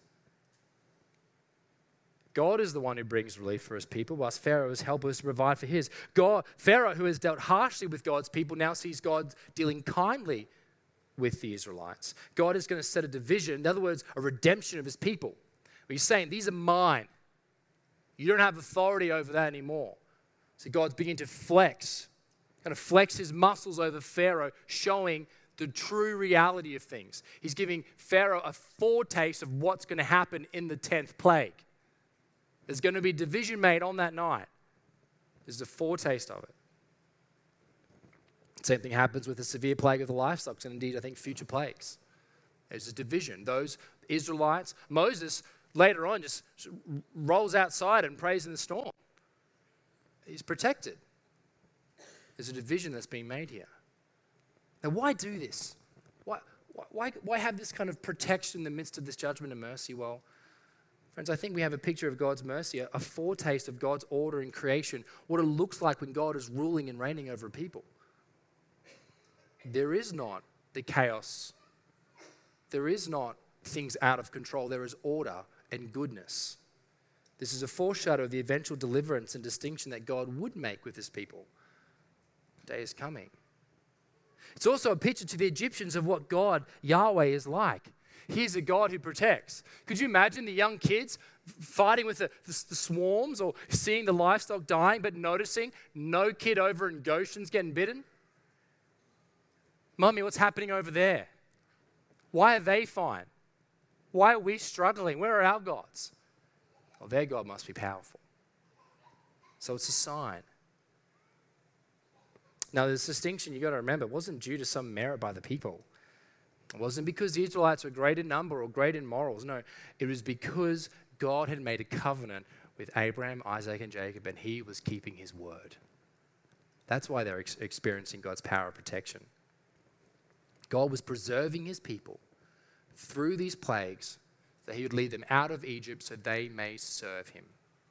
God is the one who brings relief for his people, whilst Pharaoh is helpless to provide for his. God, Pharaoh, who has dealt harshly with God's people, now sees God dealing kindly with the Israelites. God is going to set a division, in other words, a redemption of his people. He's saying, these are mine. You don't have authority over that anymore. So God's beginning to flex, kind of flex his muscles over Pharaoh, showing the true reality of things. He's giving Pharaoh a foretaste of what's going to happen in the tenth plague. There's going to be division made on that night. There's a foretaste of it. Same thing happens with the severe plague of the livestock, and indeed, I think, future plagues. There's a division. Those Israelites, Moses later on just rolls outside and prays in the storm. He's protected. There's a division that's being made here. Now, why do this? Why, why, why have this kind of protection in the midst of this judgment and mercy? Well, friends, I think we have a picture of God's mercy, a foretaste of God's order in creation, what it looks like when God is ruling and reigning over a people. There is not the chaos. There is not things out of control. There is order and goodness. This is a foreshadow of the eventual deliverance and distinction that God would make with his people. The day is coming. It's also a picture to the Egyptians of what God, Yahweh, is like. He's a God who protects. Could you imagine the young kids fighting with the, the, the swarms or seeing the livestock dying but noticing no kid over in Goshen's getting bitten? Mummy, what's happening over there? Why are they fine? Why are we struggling? Where are our gods? Well, their God must be powerful. So it's a sign. Now, this distinction, you've got to remember, wasn't due to some merit by the people. It wasn't because the Israelites were great in number or great in morals. No, it was because God had made a covenant with Abraham, Isaac, and Jacob, and he was keeping his word. That's why they're ex- experiencing God's power of protection. God was preserving his people through these plagues, that he would lead them out of Egypt so they may serve him.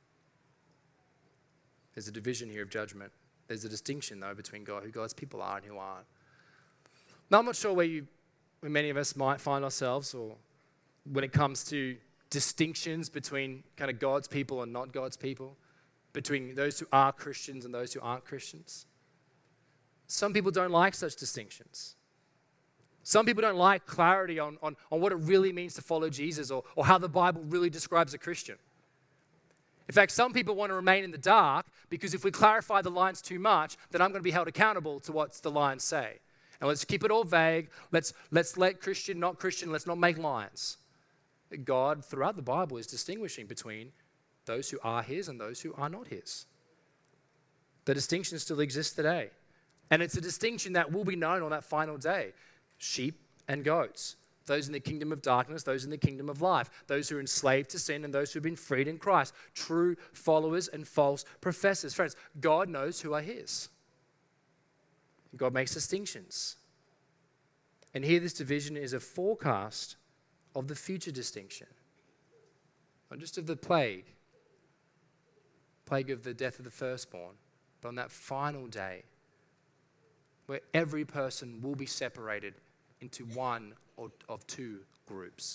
There's a division here of judgment. There's a distinction, though, between God, who God's people are and who aren't. Now, I'm not sure where you, where many of us might find ourselves, or when it comes to distinctions between kind of God's people and not God's people, between those who are Christians and those who aren't Christians. Some people don't like such distinctions. Some people don't like clarity on, on, on what it really means to follow Jesus, or, or how the Bible really describes a Christian. In fact, some people want to remain in the dark because if we clarify the lines too much, then I'm going to be held accountable to what the lines say. And let's keep it all vague. Let's, let's let Christian, not Christian, let's not make lines. God, throughout the Bible, is distinguishing between those who are his and those who are not his. The distinction still exists today. And it's a distinction that will be known on that final day. Sheep and goats. Those in the kingdom of darkness, those in the kingdom of life. Those who are enslaved to sin and those who have been freed in Christ. True followers and false professors. Friends, God knows who are his. God makes distinctions. And here this division is a forecast of the future distinction. Not just of the plague, plague of the death of the firstborn, but on that final day where every person will be separated into one or of two groups.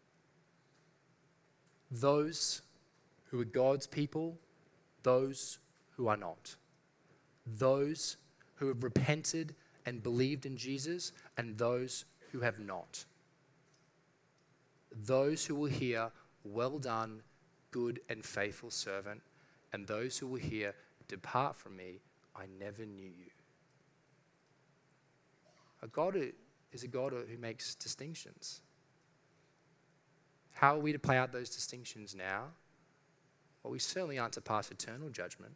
Those who are God's people, those who are not. Those who have repented and believed in Jesus, and those who have not. Those who will hear, "Well done, good and faithful servant," and those who will hear, "Depart from me, I never knew you." A God is a God who makes distinctions. How are we to play out those distinctions now? Well, we certainly aren't to pass eternal judgment.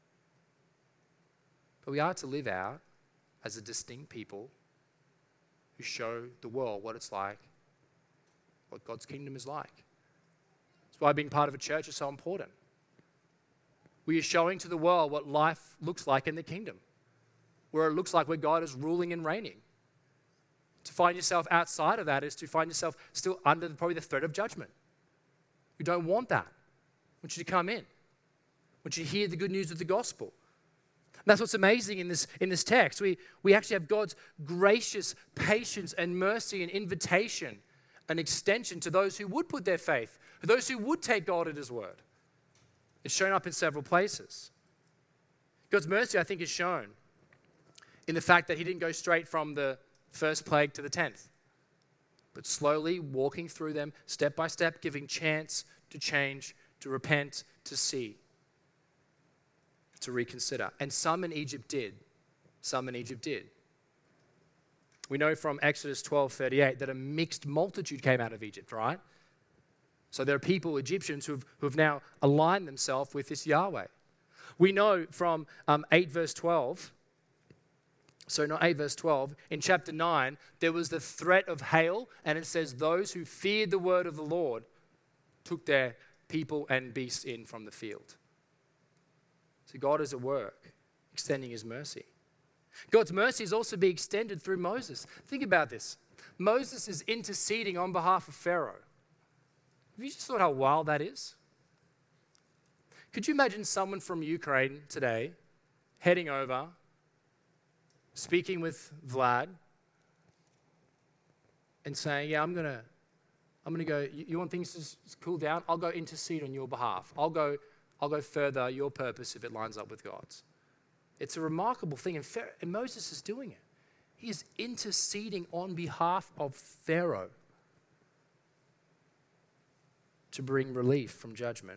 But we are to live out as a distinct people who show the world what it's like, what God's kingdom is like. That's why being part of a church is so important. We are showing to the world what life looks like in the kingdom, where it looks like where God is ruling and reigning. To find yourself outside of that is to find yourself still under the, probably the threat of judgment. We don't want that. We want you to come in. We want you to hear the good news of the gospel. And that's what's amazing in this, in this text. We, we actually have God's gracious patience and mercy and invitation, an extension to those who would put their faith, those who would take God at his word. It's shown up in several places. God's mercy, I think, is shown in the fact that he didn't go straight from the first plague to the tenth, but slowly walking through them step by step, giving chance to change, to repent, to see, to reconsider. And some in Egypt did. Some in Egypt did. We know from Exodus twelve thirty-eight that a mixed multitude came out of Egypt, right? So there are people, Egyptians, who have, who have now aligned themselves with this Yahweh. We know from um, eight verse twelve, so not eight verse twelve, in chapter nine, there was the threat of hail, and it says those who feared the word of the Lord took their people and beasts in from the field. So God is at work, extending his mercy. God's mercy is also being extended through Moses. Think about this. Moses is interceding on behalf of Pharaoh. Have you just thought how wild that is? Could you imagine someone from Ukraine today heading over, speaking with Vlad, and saying, yeah, I'm going to I'm gonna go, you, you want things to cool down? I'll go intercede on your behalf. I'll go, I'll go further your purpose if it lines up with God's. It's a remarkable thing, and, Pharaoh, and Moses is doing it. He is interceding on behalf of Pharaoh to bring relief from judgment.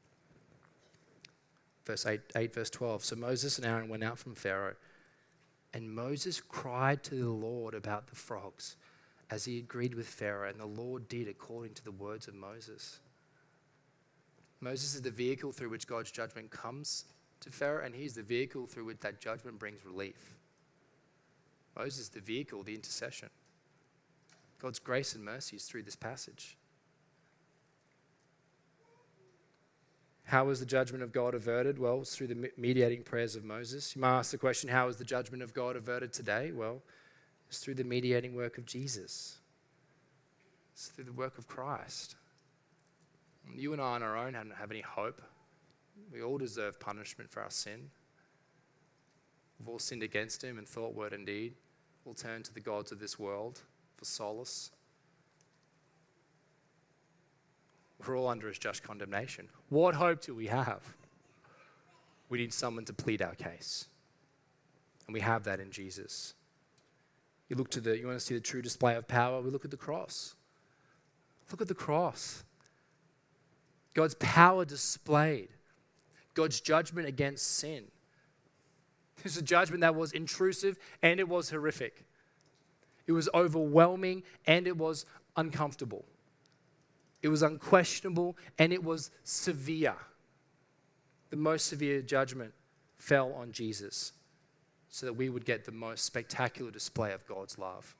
Verse eight, eight, verse twelve. So Moses and Aaron went out from Pharaoh, and Moses cried to the Lord about the frogs, as he agreed with Pharaoh, and the Lord did according to the words of Moses. Moses is the vehicle through which God's judgment comes to Pharaoh, and he's the vehicle through which that judgment brings relief. Moses is the vehicle, the intercession. God's grace and mercy is through this passage. How was the judgment of God averted? Well, it's through the mediating prayers of Moses. You might ask the question, how is the judgment of God averted today? Well, it's through the mediating work of Jesus. It's through the work of Christ. You and I on our own don't have any hope. We all deserve punishment for our sin. We've all sinned against him in thought, word, and deed. We'll turn to the gods of this world for solace. We're all under his just condemnation. What hope do we have? We need someone to plead our case. And we have that in Jesus. You look to the, you want to see the true display of power? We look at the cross. Look at the cross. God's power displayed. God's judgment against sin. It's a judgment that was intrusive and it was horrific. It was overwhelming and it was uncomfortable. It was unquestionable and it was severe. The most severe judgment fell on Jesus so that we would get the most spectacular display of God's love.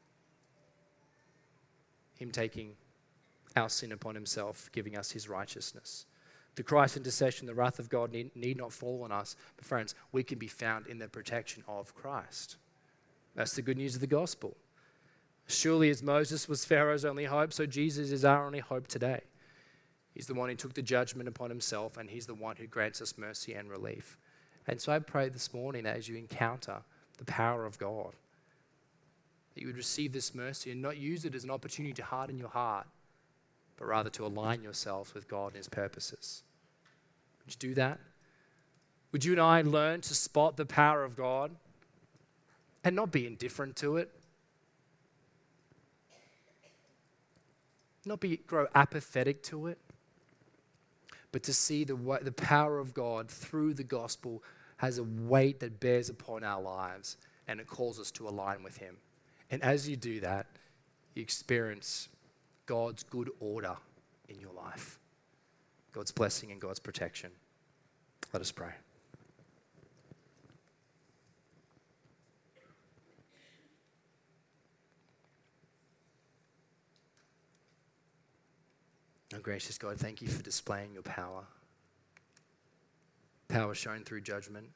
Him taking our sin upon himself, giving us his righteousness. The Christ intercession, the wrath of God need, need not fall on us. But friends, we can be found in the protection of Christ. That's the good news of the gospel. Surely as Moses was Pharaoh's only hope, so Jesus is our only hope today. He's the one who took the judgment upon himself, and he's the one who grants us mercy and relief. And so I pray this morning that as you encounter the power of God, that you would receive this mercy and not use it as an opportunity to harden your heart, but rather to align yourselves with God and his purposes. Would you do that? Would you and I learn to spot the power of God and not be indifferent to it? Not be grow apathetic to it, but to see the, the power of God through the gospel has a weight that bears upon our lives, and it calls us to align with him. And as you do that, you experience God's good order in your life, God's blessing and God's protection. Let us pray. Oh, gracious God, thank you for displaying your power. Power shown through judgment.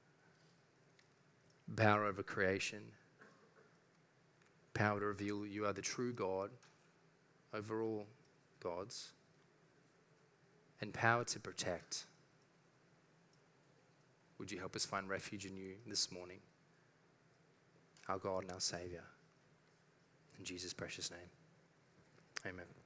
Power over creation. Power to reveal you are the true God over all gods. And power to protect. Would you help us find refuge in you this morning? Our God and our Savior. In Jesus' precious name. Amen.